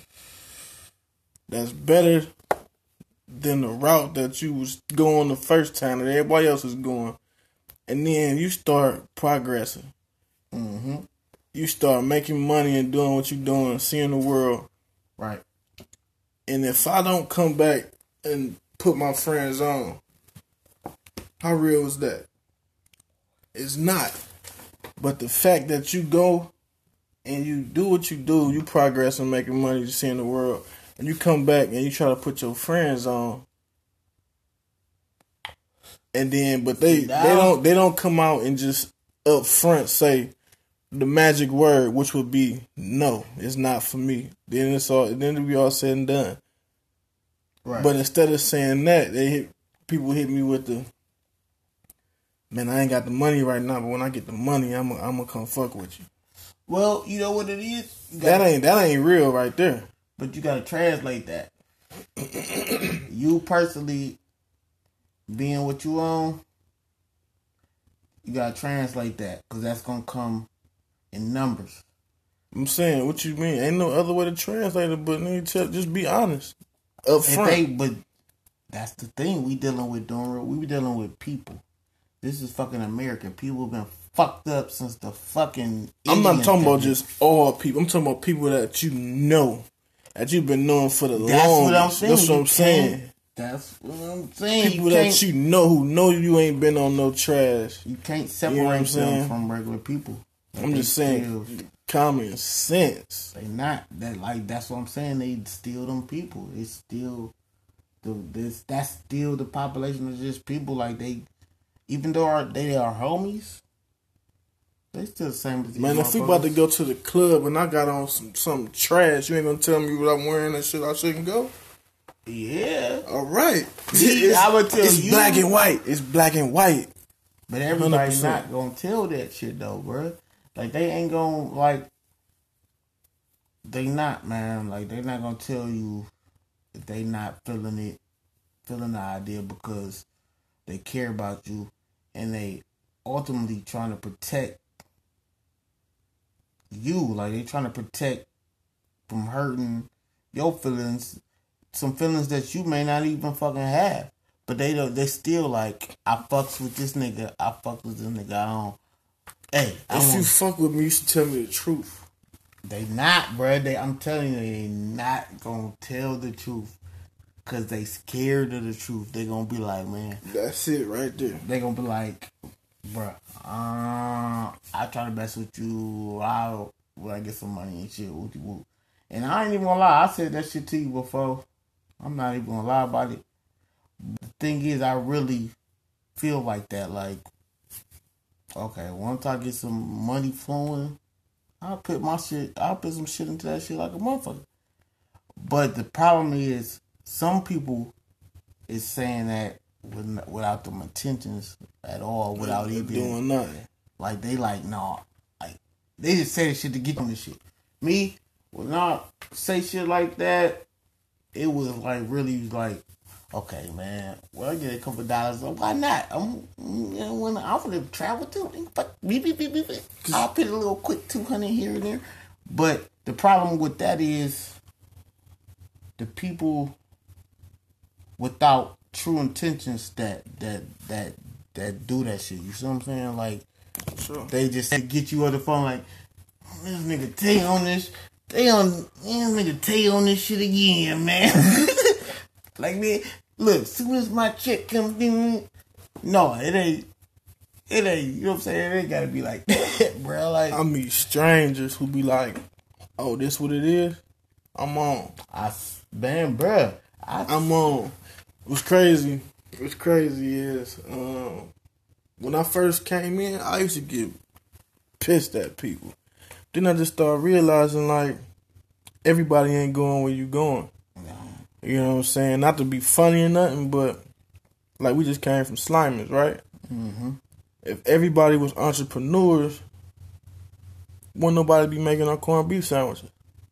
that's better than the route that you was going the first time that everybody else was going, and then you start progressing, mm-hmm. you start making money and doing what you're doing, seeing the world, Right? and if I don't come back and put my friends on, how real is that? It's not. But the fact that you go and you do what you do, you progress and making money, just seeing the world, and you come back and you try to put your friends on, and then but they Now- they don't they don't come out and just up front say the magic word, which would be no, it's not for me. Then it's all then it'll be all said and done. Right. But instead of saying that, they hit people hit me with the, man, I ain't got the money right now, but when I get the money, I'm I'm gonna come fuck with you. Well, you know what it is. You That gotta- ain't that ain't real right there. But you gotta translate that. You personally being what you own, you gotta translate that, because that's gonna come in numbers. I'm saying, what you mean? Ain't no other way to translate it, but need to just be honest up If front. they, but that's the thing we dealing with, doing. We be dealing with people. This is fucking America. People have been fucked up since the fucking. I'm not Indians talking that about did- just all people. I'm talking about people that you know, that you've been knowing for the That's longest. what I'm saying. That's what You I'm saying. can't- That's what I'm saying. People you that can't, you know who know you ain't been on no trash. you can't You separate know what I'm them saying? from regular people. Like, I'm they just saying, still- common sense. They not that like that's what I'm saying. They still them people. It's still the this that's still the population of just people. Like they, even though our, they are homies, they still the same as these Man, if we about to motherfuckers. go to the club and I got on some some trash, you ain't gonna tell me what I'm wearing and shit I shouldn't go? Yeah, All right. Yeah, I would tell it's you. black and white. It's black and white. but everybody's one hundred not percent. gonna tell that shit though, bro. Like they ain't gonna like. They not, man. Like they not gonna tell you if they not feeling it, feeling the idea, because they care about you and they ultimately trying to protect you. Like they trying to protect from hurting your feelings, some feelings that you may not even fucking have. But they don't. They still like, I fucks with this nigga. I fucks with this nigga. I don't. Hey, I If you want, fuck with me, you should tell me the truth. They not, bro. They, I'm telling you, they not gonna tell the truth because they scared of the truth. They gonna be like, man, that's it right there. They gonna be like, bro, uh, I try to mess with you. I'll when I get some money and shit. Woo woo. And I ain't even gonna lie. I said that shit to you before. I'm not even gonna lie about it. The thing is, I really feel like that. Like, okay, once I get some money flowing, I'll put my shit, I'll put some shit into that shit like a motherfucker. But the problem is, some people is saying that without them intentions at all, without even doing nothing. Like, they like, nah, like, they just say this shit to get on this shit. Me, when I say shit like that, it was like really like, okay, man, well, I get a couple dollars. Why not? I'm, you know, when I want to travel too, but beep, beep, beep, beep, beep. I'll put a little quick two hundred here and there. But the problem with that is the people without true intentions that that that that do that shit. You see what I'm saying? Like, sure. They just say, get you on the phone like, this nigga Tay on this, they on, this nigga Tay on this shit again, man. Like, man, look, as soon as my check comes in, no, it ain't, it ain't, you know what I'm saying? It ain't gotta be like that, bro. Like, I meet strangers who be like, oh, this what it is? I'm on. I, man, bro. I, I'm on. What's crazy, what's crazy is, um, when I first came in, I used to get pissed at people. Then I just started realizing, like, everybody ain't going where you going. You know what I'm saying? Not to be funny or nothing, but like we just came from Slimers, right? Mm-hmm. If everybody was entrepreneurs, wouldn't nobody be making our corned beef sandwiches.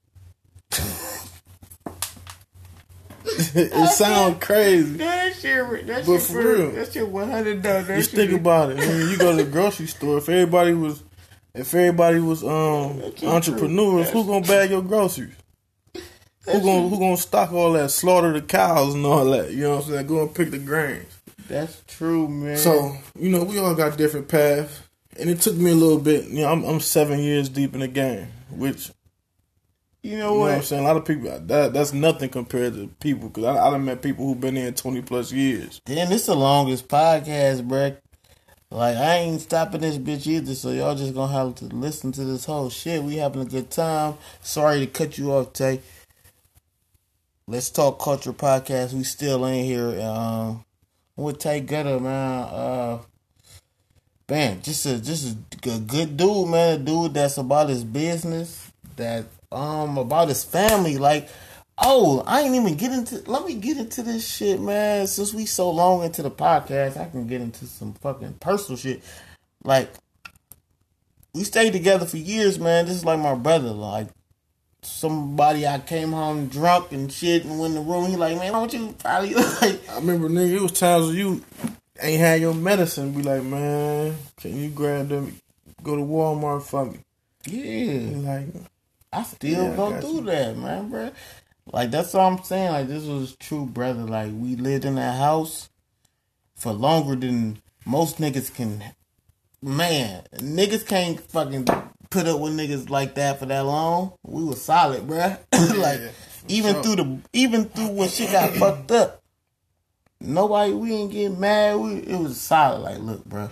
It sounds crazy. That shit, that but shit for real, that shit one hundred dollars. Just think about it. When you go to the grocery store, if everybody was, if everybody was um entrepreneurs, who gonna bag your groceries? Who gonna who gonna stock all that, slaughter the cows and all that? You know what I'm saying? Go and pick the grains. That's true, man. So, you know, we all got different paths, and it took me a little bit. You know, I'm I'm seven years deep in the game, which you know, you know what? what I'm saying. A lot of people that that's nothing compared to people because I I done met people who've been there twenty plus years. Damn, this the longest podcast, bruh. Like, I ain't stopping this bitch either, so y'all just gonna have to listen to this whole shit. We having a good time. Sorry to cut you off, Tay. Let's Talk Culture podcast. We still in here. Um, with Tay Gutter, man. Uh, man, just a just a good dude, man. A dude that's about his business, that um about his family. Like, oh, I ain't even get into. Let me get into this shit, man. Since we so long into the podcast, I can get into some fucking personal shit. Like, we stayed together for years, man. This is like my brother. Like, somebody I came home drunk and shit and went in the room. He like, man, why don't you probably like? I remember, nigga, it was times where you ain't had your medicine. Be like, man, can you grab them? Go to Walmart for me. Yeah, like I still yeah, go I through you. that, man, bro. Like, that's what I'm saying. Like, this was true, brother. Like, we lived in that house for longer than most niggas can. Man, niggas can't fucking put up with niggas like that for that long. We was solid, bruh. Like, yeah, even sure. through the, even through when shit got fucked up, nobody, we ain't get mad. We, it was solid. Like, look, bruh,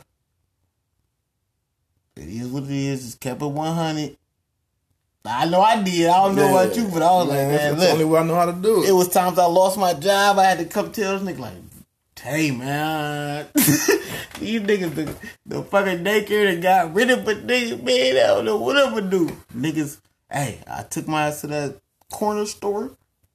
it is what it is. Just kept it one hundred. I know I did. I don't know yeah, about you, but I was man, like, man, that's look, the only way I know how to do it. It was times I lost my job. I had to come tell this nigga like, hey, man, these niggas, the, the fucking daycare that got rid of a nigga, man, I don't know what I'm gonna do. Niggas, hey, I took my ass to that corner store,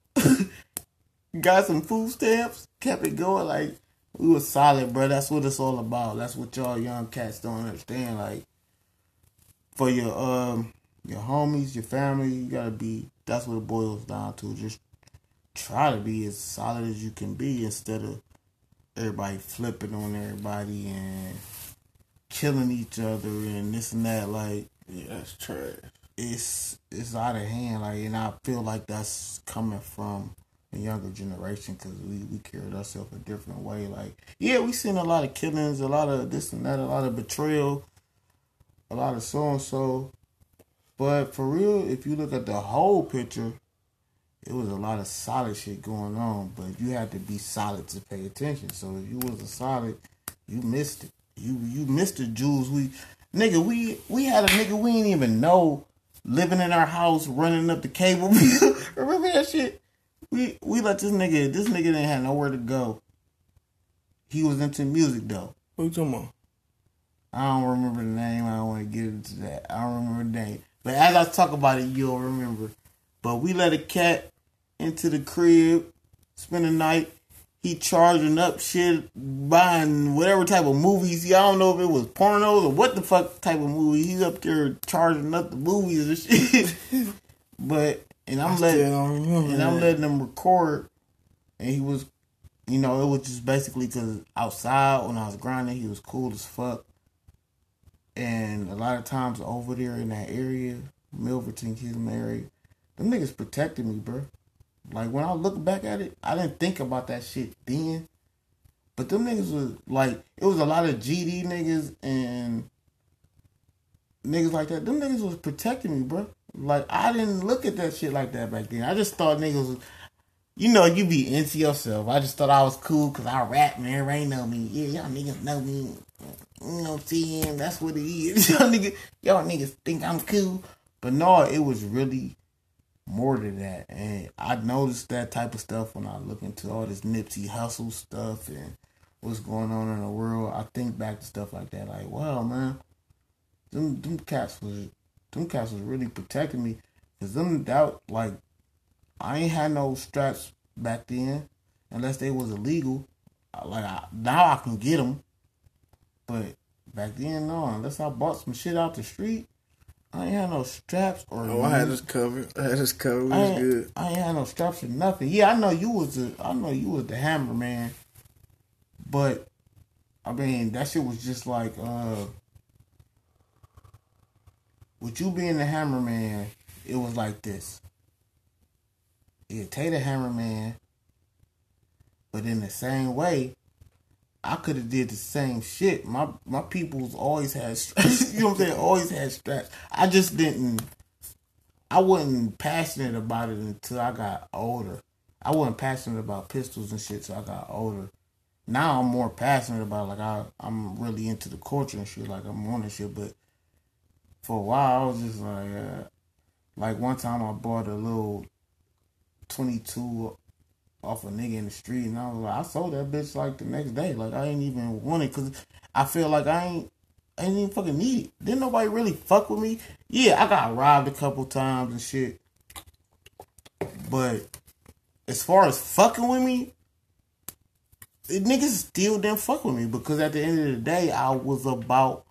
got some food stamps, kept it going. Like, we was solid, bro. That's what it's all about. That's what y'all young cats don't understand. Like, for your um your homies, your family, you gotta be, that's what it boils down to. Just try to be as solid as you can be instead of everybody flipping on everybody and killing each other and this and that. Like, yeah, that's trash. It's it's out of hand. Like, and I feel like that's coming from the younger generation because we, we carried ourselves a different way. Like, yeah, we seen a lot of killings, a lot of this and that, a lot of betrayal, a lot of so and so. But for real, if you look at the whole picture, it was a lot of solid shit going on. But you had to be solid to pay attention. So if you wasn't solid, you missed it. You you missed the jewels. We nigga, we we had a nigga we didn't even know living in our house, running up the cable bill. Remember that shit? We we let this nigga. This nigga didn't have nowhere to go. He was into music though. What you talking about? I don't remember the name. I don't want to get into that. I don't remember the name. But as I talk about it, you'll remember. But we let a cat into the crib, spend the night. He charging up shit, buying whatever type of movies. I don't know if it was pornos or what the fuck type of movie. He's up there charging up the movies and shit. But and I'm I letting and that. I'm letting him record. And he was, you know, it was just basically because outside when I was grinding, he was cool as fuck. And a lot of times over there in that area, Milverton, Kism area, them niggas protected me, bro. Like, when I look back at it, I didn't think about that shit then. But them niggas was, like, it was a lot of G D niggas and niggas like that. Them niggas was protecting me, bro. Like, I didn't look at that shit like that back then. I just thought niggas was, you know, you be into yourself. I just thought I was cool because I rap, man. Everybody know me. Yeah, y'all niggas know me. You know what I'm saying? That's what it is. Y'all niggas, y'all niggas think I'm cool. But no, it was really more than that. And I noticed that type of stuff when I look into all this Nipsey Hussle stuff and what's going on in the world. I think back to stuff like that. Like, wow, man. Them, them cats was, them cats was really protecting me. Because them, that, like, I ain't had no straps back then. Unless they was illegal. Like, I, now I can get them. But back then, no. Unless I bought some shit out the street, I ain't had no straps or. Oh, I had this covered. I had this covered. It was I good. I ain't had no straps or nothing. Yeah, I know you was the. I know you was the hammer man. But I mean, that shit was just like, uh, with you being the hammer man, it was like this. Yeah, Tay the hammer man, but in the same way, I could have did the same shit. My my people's always had straps. You know what I'm saying? Always had straps. I just didn't. I wasn't passionate about it until I got older. I wasn't passionate about pistols and shit till I got older. Now I'm more passionate about it. Like I I'm really into the culture and shit. Like I'm on and shit. But for a while I was just like, uh, like one time I bought a little twenty-two. Off a nigga in the street, and I was like, I sold that bitch like the next day. Like I ain't even want it because I feel like I ain't, I ain't even fucking need it. Didn't nobody really fuck with me. Yeah, I got robbed a couple times and shit, but as far as fucking with me, niggas still didn't fuck with me because at the end of the day, I was about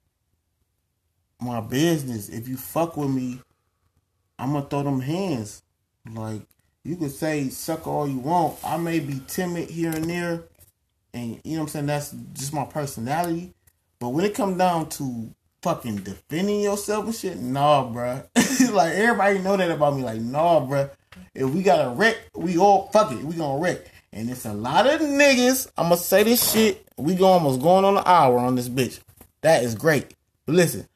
my business. If you fuck with me, I'm gonna throw them hands, like. You could say suck all you want. I may be timid here and there. And you know what I'm saying? That's just my personality. But when it comes down to fucking defending yourself and shit, nah, bruh. Like, everybody know that about me. Like, nah, bruh. If we got a wreck, we all, fuck it. We gonna wreck. And it's a lot of niggas. I'm gonna say this shit. We go almost going on an hour on this bitch. That is great. But listen.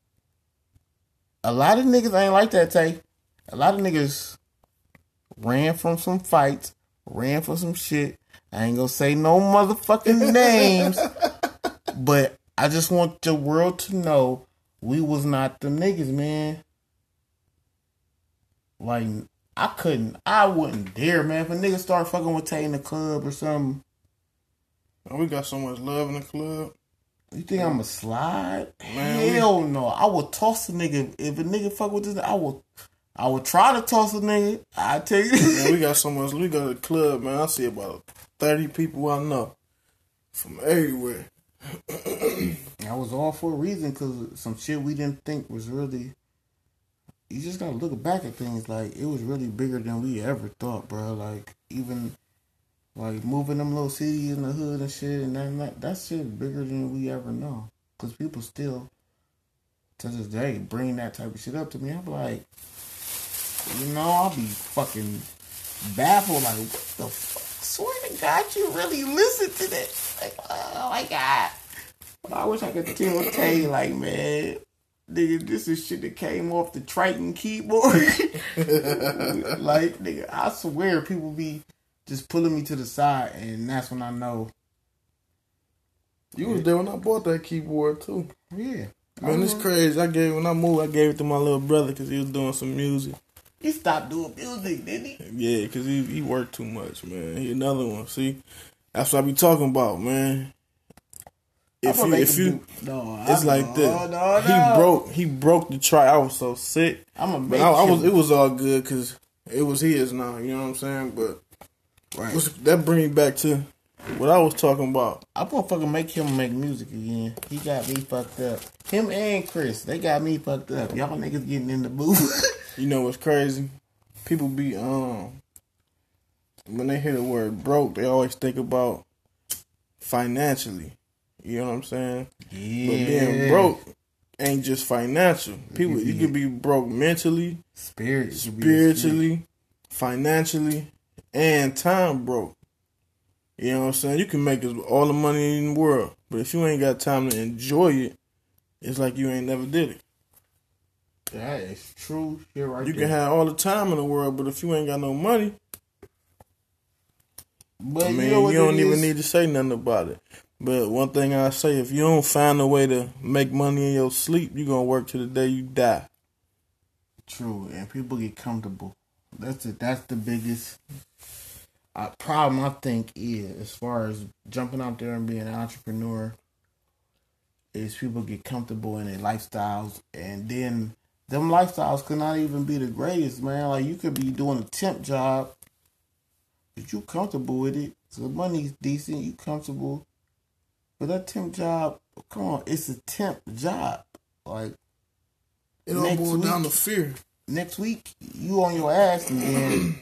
A lot of niggas ain't like that, Tay. A lot of niggas ran from some fights, ran from some shit. I ain't gonna say no motherfucking names, but I just want the world to know we was not the niggas, man. Like, I couldn't, I wouldn't dare, man. If a nigga start fucking with Tay in the club or something. Oh, we got so much love in the club. You think I'm a slide? Man, hell we... no. I would toss a nigga. If a nigga fuck with this, I would... I would try to toss a nigga. I tell you. Man, we got so much. We got a club, man. I see about thirty people I know from everywhere. That was all for a reason, because some shit we didn't think was really. You just gotta look back at things like it was really bigger than we ever thought, bro. Like even like moving them little cities in the hood and shit, and that that, that shit bigger than we ever know. Because people still to this day bring that type of shit up to me. I'm like. You know, I'll be fucking baffled. Like, what the fuck? Swear to God, you really listen to that? Like, oh my God. I wish I could tell Tay, like, man, Nigga, this is shit that came off the Triton keyboard. Like, nigga, I swear people be just pulling me to the side, and that's when I know. You was there when I bought that keyboard, too. Yeah. Man, it's crazy. I gave When I moved, I gave it to my little brother because he was doing some music. He stopped doing music, didn't he? Yeah, because he, he worked too much, man. He another one. See, that's what I be talking about, man. If you, if you, do, no, it's I, like no, this. No, no. He broke, he broke the try. I was so sick. I'm a but I, I was, it was all good because it was his now. You know what I'm saying? But right. that brings me back to what I was talking about. I'm gonna fucking make him make music again. He got me fucked up. Him and Chris, they got me fucked up. Y'all niggas getting in the booth. You know what's crazy? People be um when they hear the word broke, they always think about financially. You know what I'm saying? Yeah. But being broke ain't just financial. People, you could be broke mentally, spirit, spiritually, financially, and time broke. You know what I'm saying? You can make all the money in the world, but if you ain't got time to enjoy it, it's like you ain't never did it. That is true shit right You there. can have all the time in the world, but if you ain't got no money, but I mean, you, know you don't even is? need to say nothing about it. But one thing I say, if you don't find a way to make money in your sleep, you're going to work till the day you die. True, and people get comfortable. That's it. That's the biggest uh, problem, I think, is as far as jumping out there and being an entrepreneur, is people get comfortable in their lifestyles, and then them lifestyles could not even be the greatest, man. Like, you could be doing a temp job, but you comfortable with it. So the money's decent, you comfortable. But that temp job, come on, it's a temp job. Like, it all boils down to fear. Next week, you on your ass, and then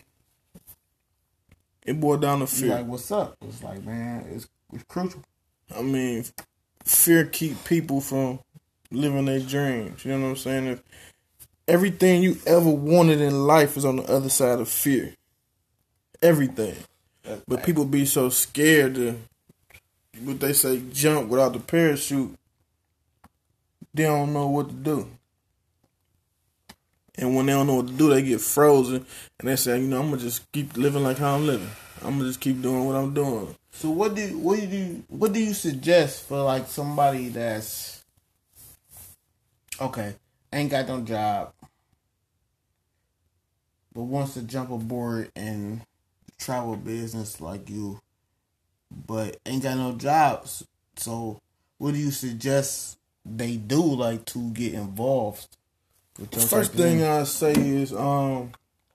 it boiled down to fear. Like, what's up? It's like, man, it's, it's crucial. I mean, fear keep people from living their dreams. You know what I'm saying? If everything you ever wanted in life is on the other side of fear. Everything. That's but bad. People be so scared to, what they say, jump without the parachute. They don't know what to do. And when they don't know what to do, they get frozen. And they say, you know, I'm going to just keep living like how I'm living. I'm going to just keep doing what I'm doing. So what do what do you what do you suggest for like somebody that's okay, ain't got no job, but wants to jump aboard in travel business like you, but ain't got no jobs? So what do you suggest they do, like, to get involved? The first thing I say is um,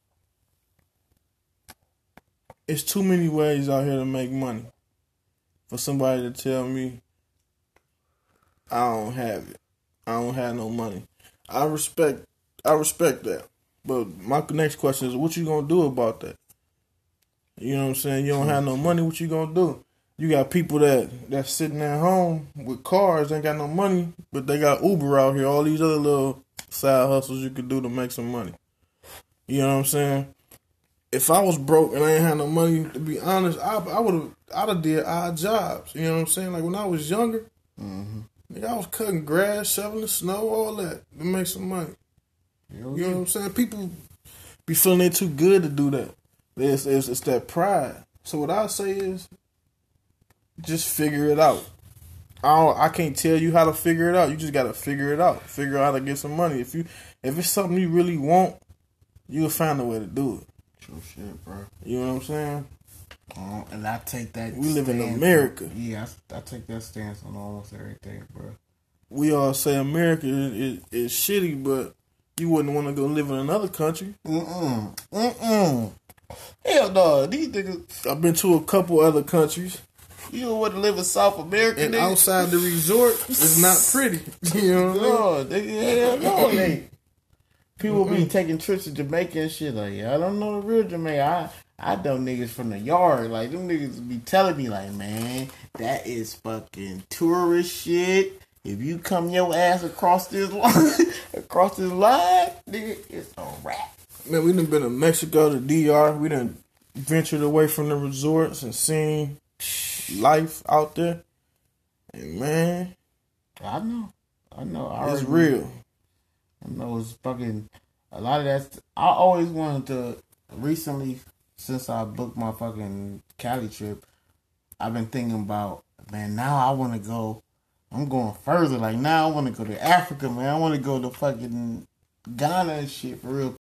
it's too many ways out here to make money. For somebody to tell me I don't have it, I don't have no money, I respect, I respect that. But my next question is, what you gonna do about that? You know what I'm saying? You don't have no money, what you gonna do? You got people that that's sitting at home with cars, ain't got no money, but they got Uber out here, all these other little side hustles you could do to make some money. You know what I'm saying? If I was broke and I ain't had no money, to be honest, I, I would have, I'd have did odd jobs. You know what I'm saying? Like when I was younger, mm-hmm. like I was cutting grass, shoveling snow, all that to make some money. You know what I'm saying? People be feeling they too good to do that. It's, it's, it's that pride. So what I say is, just figure it out. I don't, I can't tell you how to figure it out. You just gotta figure it out. Figure out how to get some money. If you if it's something you really want, you'll find a way to do it. True shit, bro. You know what I'm saying? Um, and I take that. We live in America. Yeah, I, I take that stance on almost everything, bro. We all say America is, is, is shitty, but you wouldn't want to go live in another country. Mm-mm. Mm-mm. Hell no. These niggas. I've been to a couple other countries. You don't want to live in South America, and nigga? Outside the resort, it's not pretty. You know what I mean? Hell no, they. People mm-hmm. be taking trips to Jamaica and shit. Like, I don't know the real Jamaica. I I know niggas from the yard. Like, them niggas be telling me, like, man, that is fucking tourist shit. If you come your ass across this line, across this line, nigga, it's a wrap. Man, we done been to Mexico, to D R. We done ventured away from the resorts and seen life out there. And man, I know, I know. I it's real. I know it's fucking a lot of that. I always wanted to. Recently, since I booked my fucking Cali trip, I've been thinking about, man. Now I want to go. I'm going further. Like now I want to go to Africa, man. I want to go to fucking Ghana and shit for real.